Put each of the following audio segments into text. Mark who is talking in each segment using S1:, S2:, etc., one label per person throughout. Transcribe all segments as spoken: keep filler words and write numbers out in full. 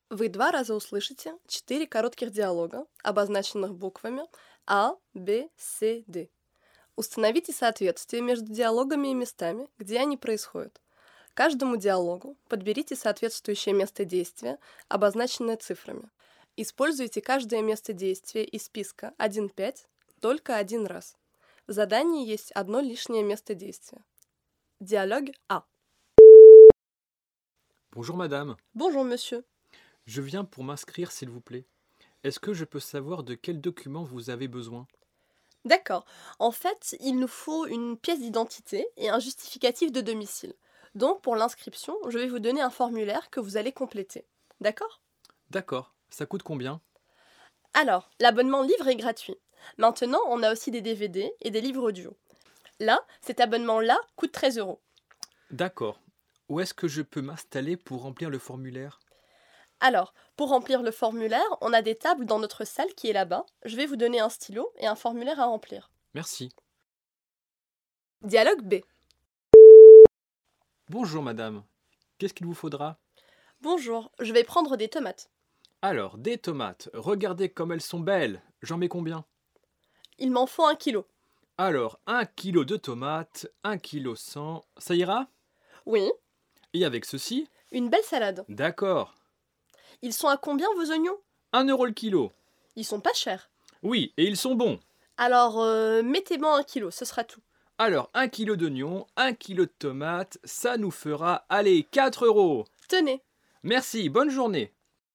S1: Вы два раза услышите четыре коротких диалога, обозначенных буквами А, Б, С, Д. Установите соответствие между диалогами и местами, где они происходят. Каждому диалогу подберите соответствующее место действия, обозначенное цифрами. Используйте каждое место действия из списка один-пять только один раз. В задании есть одно лишнее место действия. Диалог А.
S2: Bonjour madame,
S1: Bonjour monsieur.
S2: je viens pour m'inscrire s'il vous plaît. Est-ce que je peux savoir de quel document vous avez besoin?
S1: D'accord. En fait, il nous faut une pièce d'identité et un justificatif de domicile. Donc, pour l'inscription, je vais vous donner un formulaire que vous allez compléter. D'accord?
S2: D'accord, ça coûte combien?
S1: Alors, l'abonnement livre est gratuit. Maintenant, on a aussi des D V D et des livres audio. Là, cet abonnement-là coûte treize euros.
S2: D'accord. Où est-ce que je peux m'installer pour remplir le formulaire?
S1: Alors, pour remplir le formulaire, on a des tables dans notre salle qui est là-bas. Je vais vous donner un stylo et un formulaire à remplir.
S2: Merci.
S1: Dialogue B.
S2: Bonjour madame, qu'est-ce qu'il vous faudra?
S1: Bonjour, je vais prendre des tomates.
S2: Alors, des tomates, regardez comme elles sont belles. J'en mets combien?
S1: Il m'en faut un kilo.
S2: Alors, un kilo de tomates, un kilo cent, ça ira?
S1: Oui,
S2: Et avec ceci?
S1: une belle salade.
S2: D'accord.
S1: Ils sont à combien vos oignons?
S2: Un euro le kilo.
S1: Ils sont pas chers.
S2: Oui, et ils sont bons.
S1: Alors, euh, mettez-moi un kilo, ce sera tout.
S2: Alors, un kilo d'oignons, un kilo de tomates, ça nous fera, allez, quatre euros.
S1: Tenez.
S2: Merci, bonne journée.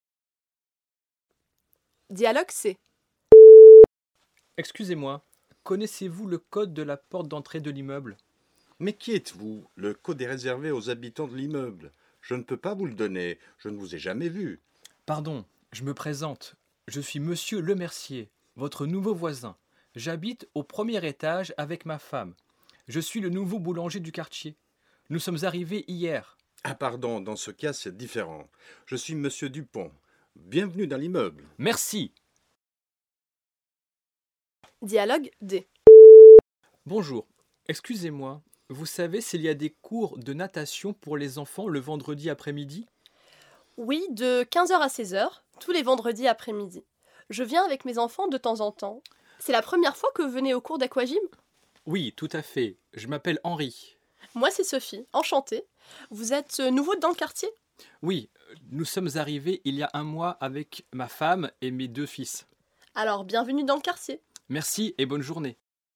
S1: Dialogue C.
S2: Excusez-moi, connaissez-vous le code de la porte d'entrée de l'immeuble?
S3: Mais qui êtes-vous? Le code est réservé aux habitants de l'immeuble. Je ne peux pas vous le donner. Je ne vous ai jamais vu.
S2: Pardon, je me présente. Je suis Monsieur Lemercier, votre nouveau voisin. J'habite au premier étage avec ma femme. Je suis le nouveau boulanger du quartier. Nous sommes arrivés hier.
S3: Ah pardon, dans ce cas c'est différent. Je suis Monsieur Dupont. Bienvenue dans l'immeuble.
S2: Merci.
S1: Dialogue D.
S2: Bonjour, excusez-moi, vous savez s'il y a des cours de natation pour les enfants le vendredi après-midi?
S1: Oui, de quinze heures à seize heures, tous les vendredis après-midi. Je viens avec mes enfants de temps en temps. C'est la première fois que vous venez au cours d'aquagym?
S2: Oui, tout à fait. Je m'appelle Henri.
S1: Moi, c'est Sophie. Enchantée. Vous êtes euh, nouveau dans le quartier?
S2: Oui, nous sommes arrivés il y a un mois avec ma femme et mes deux fils.
S1: Alors, bienvenue dans le quartier.
S2: Merci et bonne journée.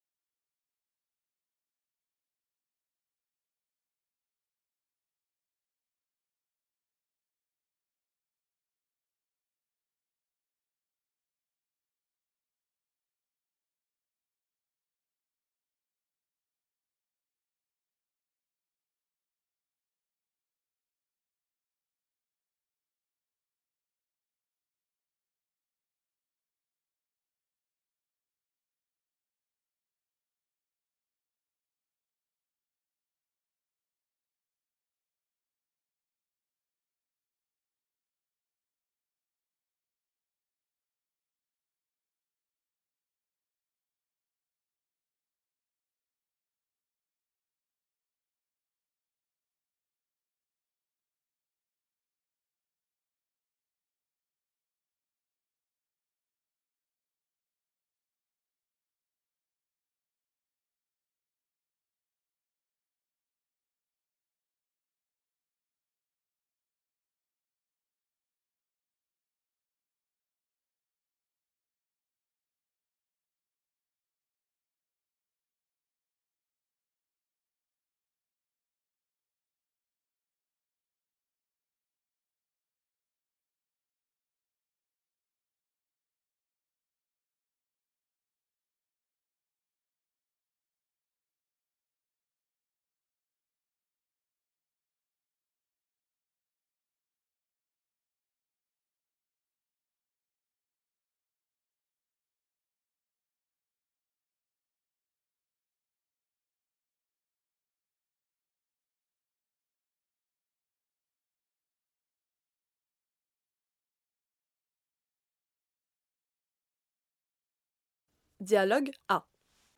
S1: Dialogue A.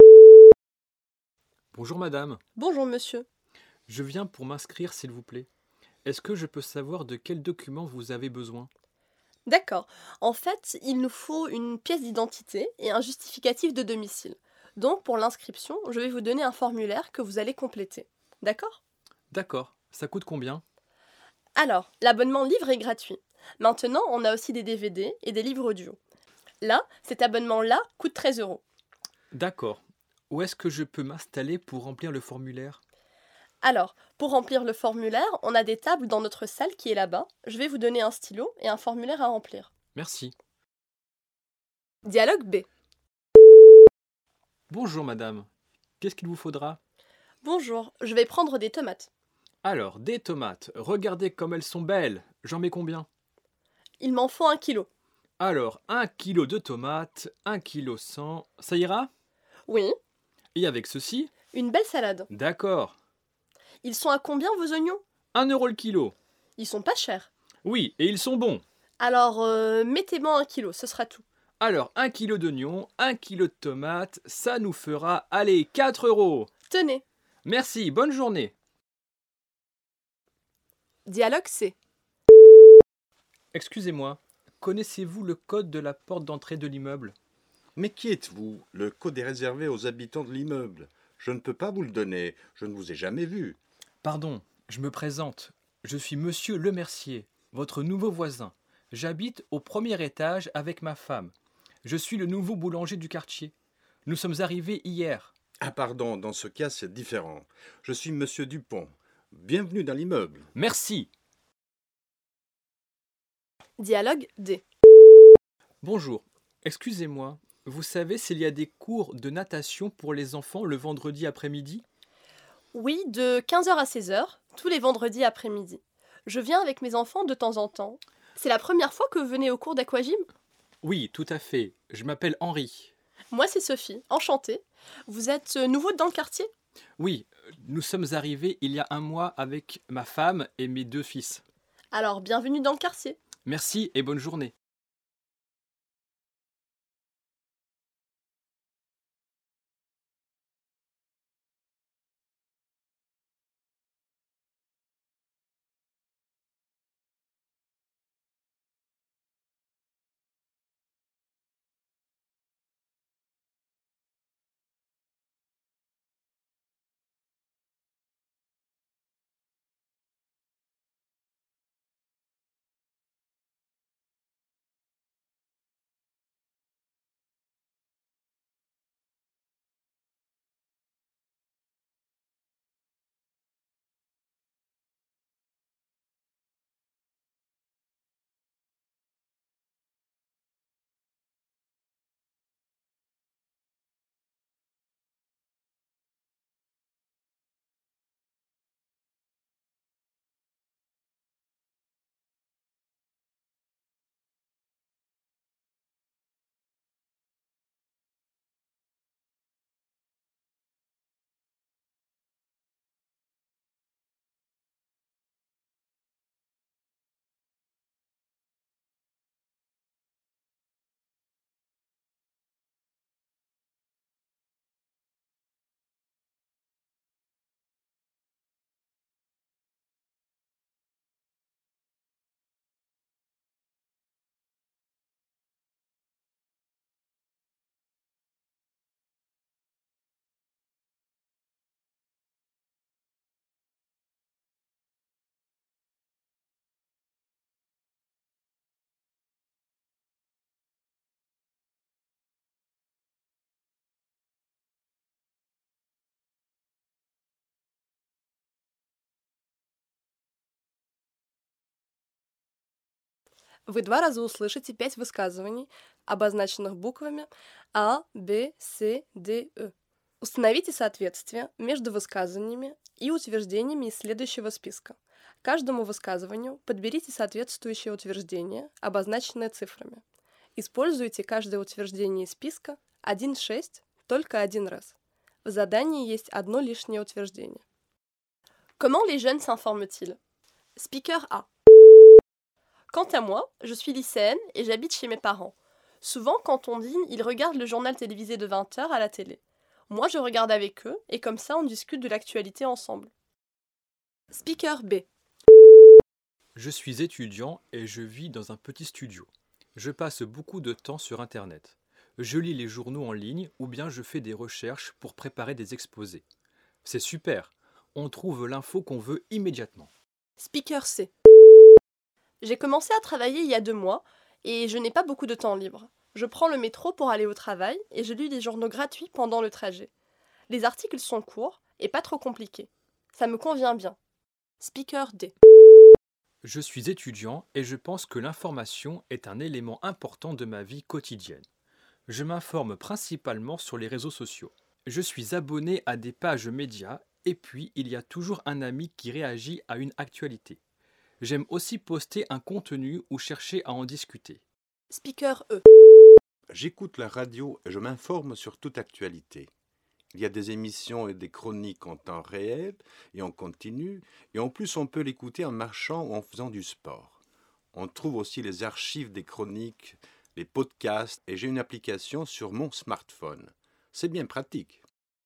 S2: Bonjour madame,
S1: Bonjour monsieur.
S2: je viens pour m'inscrire s'il vous plaît. Est-ce que je peux savoir de quel document vous avez besoin?
S1: D'accord. En fait, il nous faut une pièce d'identité et un justificatif de domicile. Donc, pour l'inscription, je vais vous donner un formulaire que vous allez compléter. D'accord?
S2: D'accord. Ça coûte combien?
S1: Alors, l'abonnement livre est gratuit. Maintenant, on a aussi des D V D et des livres audio. Là, cet abonnement-là coûte treize euros.
S2: D'accord. Où est-ce que je peux m'installer pour remplir le formulaire?
S1: Alors, pour remplir le formulaire, on a des tables dans notre salle qui est là-bas. Je vais vous donner un stylo et un formulaire à remplir.
S2: Merci.
S1: Dialogue B.
S2: Bonjour madame. Qu'est-ce qu'il vous faudra?
S1: Bonjour, je vais prendre des tomates.
S2: Alors, des tomates. Regardez comme elles sont belles. J'en mets combien?
S1: Il m'en faut un kilo.
S2: Alors, un kilo de tomates, un kilo cent. Ça ira?
S1: Oui,
S2: Et avec ceci?
S1: une belle salade.
S2: D'accord.
S1: Ils sont à combien vos oignons?
S2: Un euro le kilo.
S1: Ils sont pas chers.
S2: Oui, et ils sont bons.
S1: Alors, euh, mettez-moi un kilo, ce sera tout.
S2: Alors, un kilo d'oignons, un kilo de tomates, ça nous fera, allez, quatre euros.
S1: Tenez.
S2: Merci, bonne journée.
S1: Dialogue C.
S2: Excusez-moi, connaissez-vous le code de la porte d'entrée de l'immeuble?
S3: Mais qui êtes-vous? Le code est réservé aux habitants de l'immeuble. Je ne peux pas vous le donner. Je ne vous ai jamais vu.
S2: Pardon, je me présente. Je suis monsieur Lemercier, votre nouveau voisin. J'habite au premier étage avec ma femme. Je suis le nouveau boulanger du quartier. Nous sommes arrivés hier.
S3: Ah pardon, dans ce cas c'est différent. Je suis monsieur Dupont. Bienvenue dans l'immeuble.
S2: Merci.
S1: Dialogue D.
S2: Bonjour, excusez-moi, vous savez s'il y a des cours de natation pour les enfants le vendredi après-midi?
S1: Oui, de quinze heures à seize heures, tous les vendredis après-midi. Je viens avec mes enfants de temps en temps. C'est la première fois que vous venez au cours d'aquagym?
S2: Oui, tout à fait. Je m'appelle Henri.
S1: Moi, c'est Sophie, enchantée. Vous êtes euh, nouveau dans le quartier?
S2: Oui, nous sommes arrivés il y a un mois avec ma femme et mes deux fils.
S1: Alors, bienvenue dans le quartier.
S2: Merci et bonne journée.
S1: Вы два раза услышите пять высказываний, обозначенных буквами А, Б, С, Д, Э. Установите соответствие между высказываниями и утверждениями из следующего списка. К каждому высказыванию подберите соответствующее утверждение, обозначенное цифрами. Используйте каждое утверждение из списка один шесть только один раз. В задании есть одно лишнее утверждение. Comment les jeunes s'informent-ils? Speaker A. Quant à moi, je suis lycéenne et j'habite chez mes parents. Souvent, quand on dîne, ils regardent le journal télévisé de vingt heures à la télé. Moi, je regarde avec eux et comme ça, on discute de l'actualité ensemble. Speaker B.
S2: Je suis étudiant et je vis dans un petit studio. Je passe beaucoup de temps sur Internet. Je lis les journaux en ligne ou bien je fais des recherches pour préparer des exposés. C'est super, on trouve l'info qu'on veut immédiatement.
S1: Speaker C. J'ai commencé à travailler il y a deux mois et je n'ai pas beaucoup de temps libre. Je prends le métro pour aller au travail et je lis des journaux gratuits pendant le trajet. Les articles sont courts et pas trop compliqués. Ça me convient bien. Speaker D.
S2: Je suis étudiant et je pense que l'information est un élément important de ma vie quotidienne. Je m'informe principalement sur les réseaux sociaux. Je suis abonné à des pages médias et puis il y a toujours un ami qui réagit à une actualité. J'aime aussi poster un contenu ou chercher à en discuter.
S1: Speaker E.
S3: J'écoute la radio et je m'informe sur toute actualité. Il y a des émissions et des chroniques en temps réel et en continu, et en plus on peut l'écouter en marchant ou en faisant du sport. On trouve aussi les archives des chroniques, les podcasts, et j'ai une application sur mon smartphone. C'est bien pratique.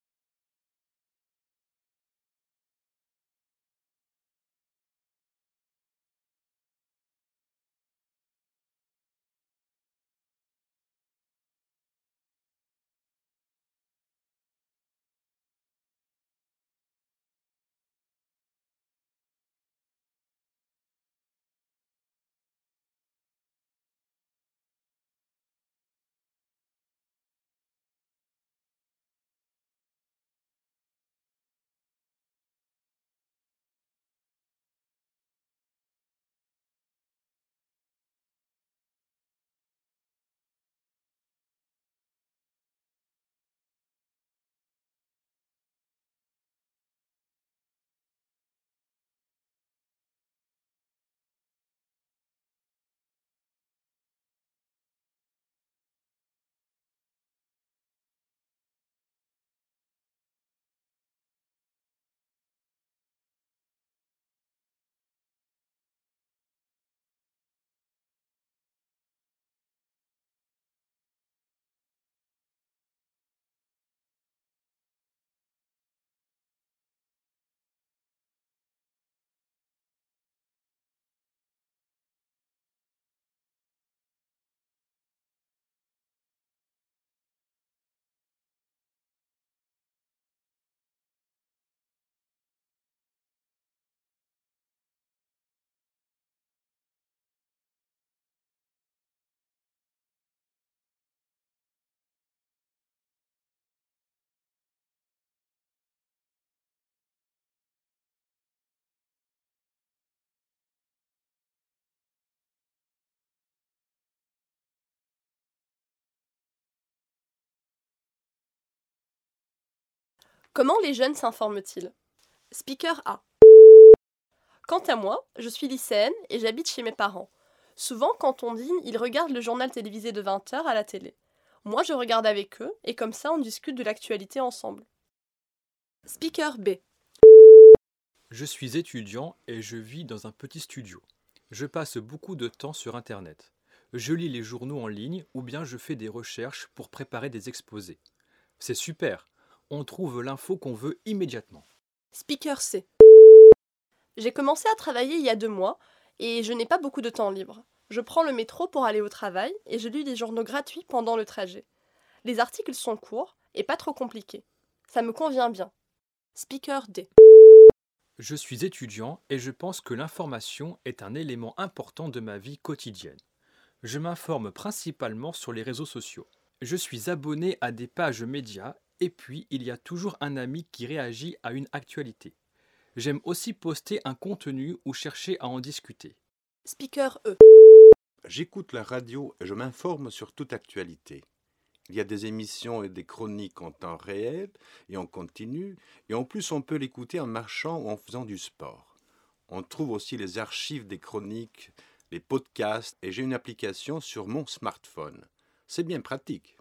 S1: Comment les jeunes s'informent-ils? Speaker A. Quant à moi, je suis lycéenne et j'habite chez mes parents. Souvent, quand on dîne, ils regardent le journal télévisé de vingt heures à la télé. Moi, je regarde avec eux et comme ça, on discute de l'actualité ensemble. Speaker B.
S2: Je suis étudiant et je vis dans un petit studio. Je passe beaucoup de temps sur Internet. Je lis les journaux en ligne ou bien je fais des recherches pour préparer des exposés. C'est super, on trouve l'info qu'on veut immédiatement.
S1: Speaker C. J'ai commencé à travailler il y a deux mois et je n'ai pas beaucoup de temps libre. Je prends le métro pour aller au travail et je lis des journaux gratuits pendant le trajet. Les articles sont courts et pas trop compliqués. Ça me convient bien. Speaker D.
S2: Je suis étudiant et je pense que l'information est un élément important de ma vie quotidienne. Je m'informe principalement sur les réseaux sociaux. Je suis abonné à des pages médias et puis il y a toujours un ami qui réagit à une actualité. J'aime aussi poster un contenu ou chercher à en discuter.
S1: Speaker E.
S3: J'écoute la radio et je m'informe sur toute actualité. Il y a des émissions et des chroniques en temps réel et en continu, et en plus on peut l'écouter en marchant ou en faisant du sport. On trouve aussi les archives des chroniques, les podcasts, et j'ai une application sur mon smartphone. C'est bien pratique.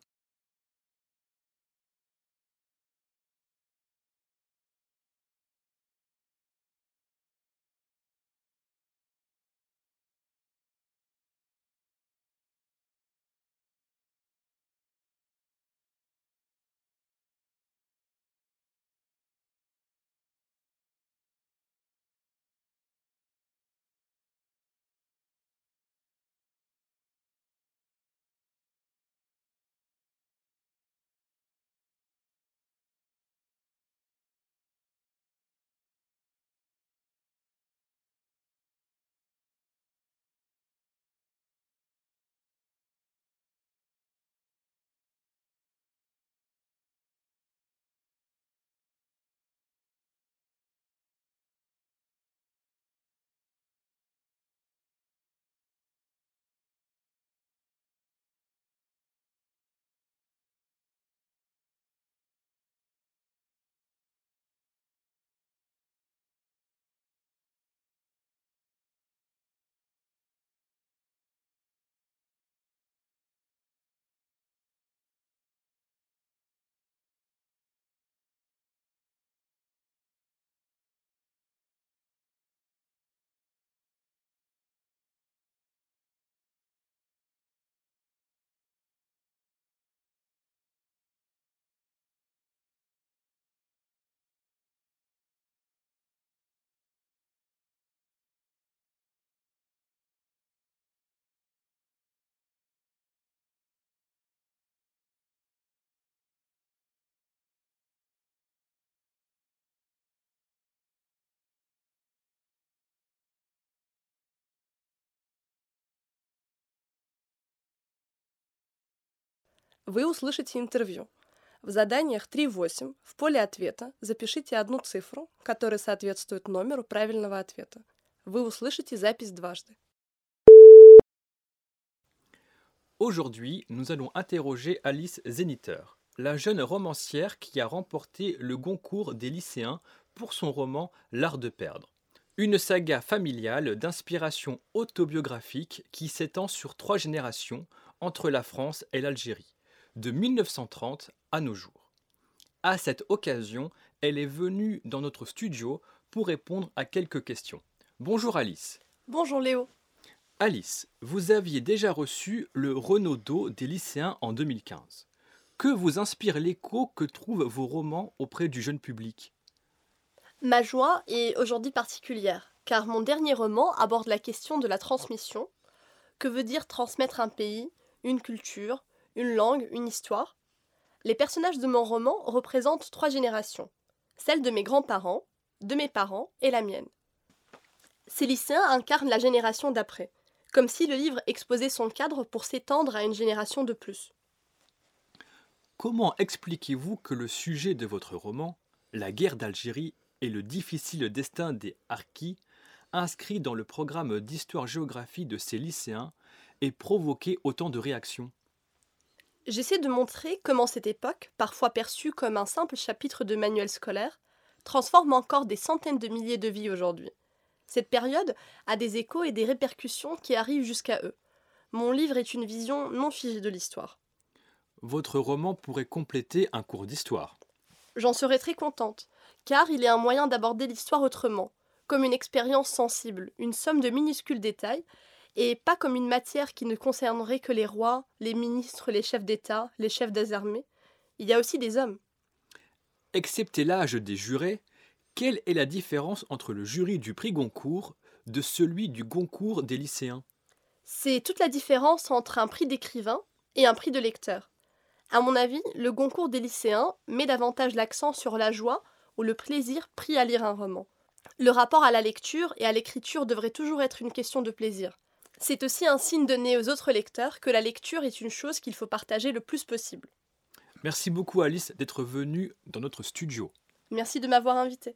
S1: Вы услышите интервью. В заданиях три восемь в поле ответа запишите одну цифру, которая соответствует номеру правильного ответа. Вы услышите запись дважды.
S2: Aujourd'hui, nous allons interroger Alice Zeniter, la jeune romancière qui a remporté le Goncourt des lycéens pour son roman L'Art de perdre. Une saga familiale d'inspiration autobiographique qui s'étend sur trois générations entre la France et l'Algérie, de mille neuf cent trente à nos jours. À cette occasion, elle est venue dans notre studio pour répondre à quelques questions. Bonjour Alice.
S1: Bonjour Léo.
S2: Alice, vous aviez déjà reçu le Renaudot des lycéens en deux mille quinze. Que vous inspire l'écho que trouvent vos romans auprès du jeune public ?
S1: Ma joie est aujourd'hui particulière, car mon dernier roman aborde la question de la transmission. Que veut dire transmettre un pays, une culture, une langue, une histoire ? Les personnages de mon roman représentent trois générations, celle de mes grands-parents, de mes parents et la mienne. Ces lycéens incarnent la génération d'après, comme si le livre exposait son cadre pour s'étendre à une génération de plus.
S2: Comment expliquez-vous que le sujet de votre roman, la guerre d'Algérie et le difficile destin des Harkis, inscrit dans le programme d'histoire-géographie de ces lycéens, ait provoqué autant de réactions ?
S1: J'essaie de montrer comment cette époque, parfois perçue comme un simple chapitre de manuel scolaire, transforme encore des centaines de milliers de vies aujourd'hui. Cette période a des échos et des répercussions qui arrivent jusqu'à eux. Mon livre est une vision non figée de l'histoire.
S2: Votre roman pourrait compléter un cours d'histoire.
S1: J'en serais très contente, car il est un moyen d'aborder l'histoire autrement, comme une expérience sensible, une somme de minuscules détails, et pas comme une matière qui ne concernerait que les rois, les ministres, les chefs d'État, les chefs des armées. Il y a aussi des hommes.
S2: Excepté l'âge des jurés, quelle est la différence entre le jury du prix Goncourt de celui du Goncourt des lycéens ?
S1: C'est toute la différence entre un prix d'écrivain et un prix de lecteur. À mon avis, le Goncourt des lycéens met davantage l'accent sur la joie ou le plaisir pris à lire un roman. Le rapport à la lecture et à l'écriture devrait toujours être une question de plaisir. C'est aussi un signe donné aux autres lecteurs que la lecture est une chose qu'il faut partager le plus possible.
S2: Merci beaucoup Alice d'être venue dans notre studio.
S1: Merci de m'avoir invité.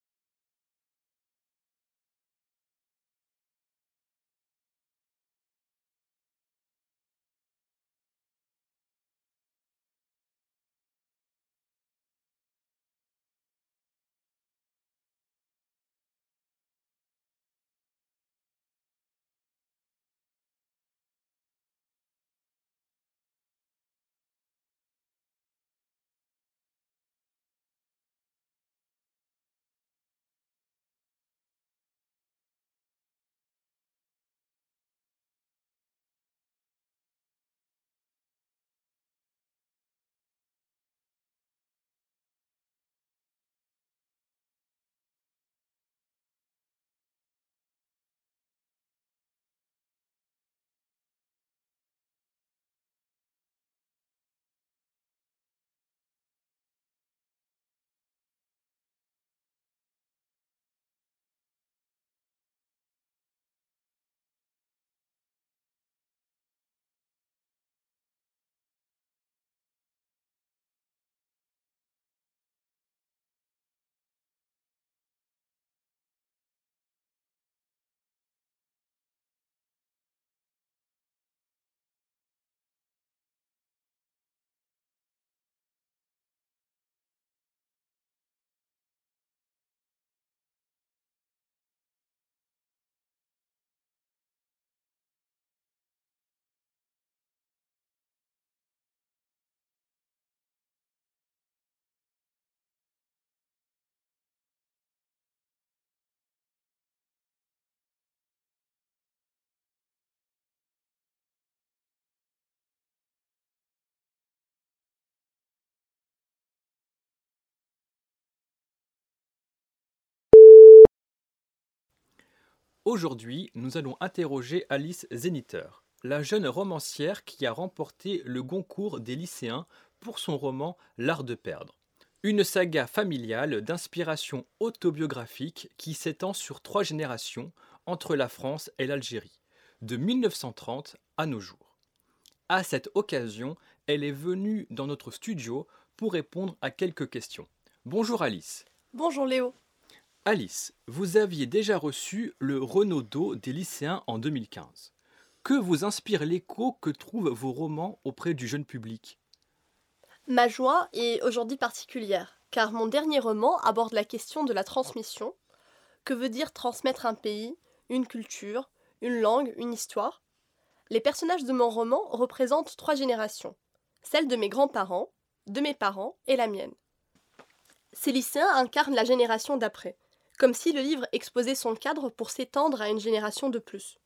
S2: Aujourd'hui, nous allons interroger Alice Zeniter, la jeune romancière qui a remporté le Goncourt des lycéens pour son roman L'Art de perdre. Une saga familiale d'inspiration autobiographique qui s'étend sur trois générations entre la France et l'Algérie, de mille neuf cent trente à nos jours. À cette occasion, elle est venue dans notre studio pour répondre à quelques questions. Bonjour Alice.
S1: Bonjour Léo.
S2: Alice, vous aviez déjà reçu le Renaudot des lycéens en deux mille quinze. Que vous inspire l'écho que trouvent vos romans auprès du jeune public ?
S1: Ma joie est aujourd'hui particulière, car mon dernier roman aborde la question de la transmission. Que veut dire transmettre un pays, une culture, une langue, une histoire ? Les personnages de mon roman représentent trois générations, celle de mes grands-parents, de mes parents et la mienne. Ces lycéens incarnent la génération d'après, comme si le livre exposait son cadre pour s'étendre à une génération de plus.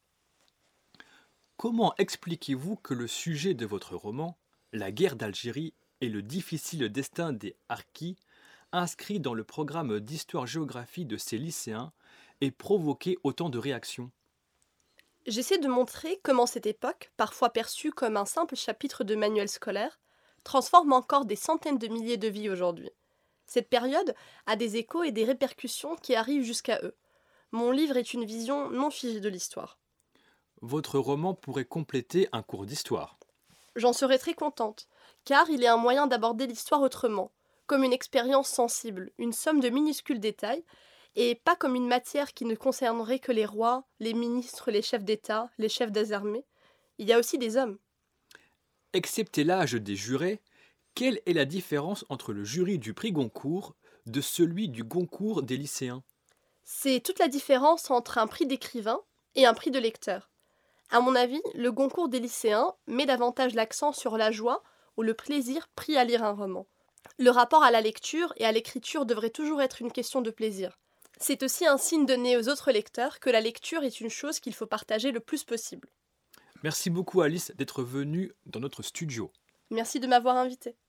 S2: Comment expliquez-vous que le sujet de votre roman, la guerre d'Algérie et le difficile destin des Harkis, inscrit dans le programme d'histoire-géographie de ces lycéens, ait provoqué autant de réactions ?
S1: J'essaie de montrer comment cette époque, parfois perçue comme un simple chapitre de manuel scolaire, transforme encore des centaines de milliers de vies aujourd'hui. Cette période a des échos et des répercussions qui arrivent jusqu'à eux. Mon livre est une vision non figée de l'histoire.
S2: Votre roman pourrait compléter un cours d'histoire.
S1: J'en serais très contente, car il est un moyen d'aborder l'histoire autrement, comme une expérience sensible, une somme de minuscules détails, et pas comme une matière qui ne concernerait que les rois, les ministres, les chefs d'État, les chefs des armées. Il y a aussi des hommes.
S2: Excepté l'âge des jurés, quelle est la différence entre le jury du prix Goncourt de celui du Goncourt des lycéens ?
S1: C'est toute la différence entre un prix d'écrivain et un prix de lecteur. À mon avis, le Goncourt des lycéens met davantage l'accent sur la joie ou le plaisir pris à lire un roman. Le rapport à la lecture et à l'écriture devrait toujours être une question de plaisir. C'est aussi un signe donné aux autres lecteurs que la lecture est une chose qu'il faut partager le plus possible.
S2: Merci beaucoup Alice d'être venue dans notre studio.
S1: Merci de m'avoir invitée.